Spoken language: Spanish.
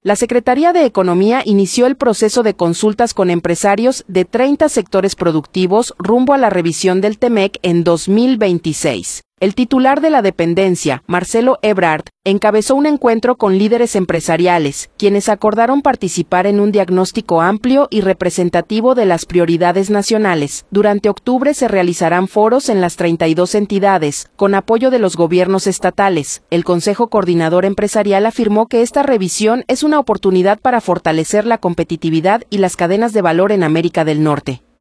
La Secretaría de Economía inició el proceso de consultas con empresarios de 30 sectores productivos rumbo a la revisión del TEMEC en 2026. El titular de la dependencia, Marcelo Ebrard, encabezó un encuentro con líderes empresariales, quienes acordaron participar en un diagnóstico amplio y representativo de las prioridades nacionales. Durante octubre se realizarán foros en las 32 entidades, con apoyo de los gobiernos estatales. El Consejo Coordinador Empresarial afirmó que esta revisión es una oportunidad para fortalecer la competitividad y las cadenas de valor en América del Norte.